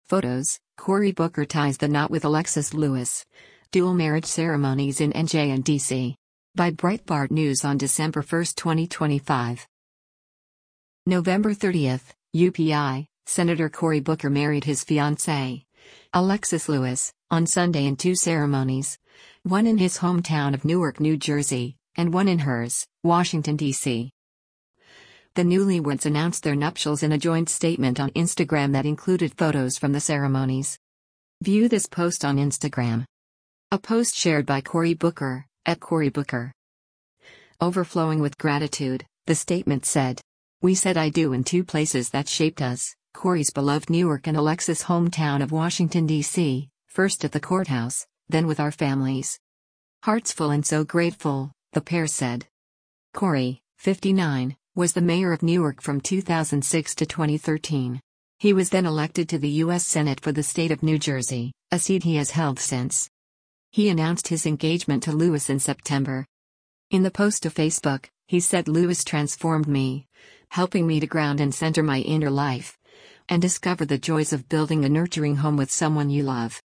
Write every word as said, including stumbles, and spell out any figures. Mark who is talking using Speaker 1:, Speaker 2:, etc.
Speaker 1: Photos: Cory Booker ties the knot with Alexis Lewis. Dual marriage ceremonies in N J and D C. By Breitbart News on December first, twenty twenty-five. November thirtieth, U P I, Senator Cory Booker married his fiancée, Alexis Lewis, on Sunday in two ceremonies. One in his hometown of Newark, New Jersey, and one in hers, Washington, D C The newlyweds announced their nuptials in a joint statement on Instagram that included photos from the ceremonies. View this post on Instagram. A post shared by Cory Booker, at Cory Booker. Overflowing with gratitude, the statement said. We said I do in two places that shaped us, Cory's beloved Newark and Alexis' hometown of Washington, D C, first at the courthouse, then with our families. Hearts full and so grateful, the pair said. Cory, fifty-nine, was the mayor of Newark from two thousand six to twenty thirteen. He was then elected to the U S Senate for the state of New Jersey, a seat he has held since. He announced his engagement to Lewis in September. In the post to Facebook, he said Lewis transformed me, helping me to ground and center my inner life, and discover the joys of building a nurturing home with someone you love.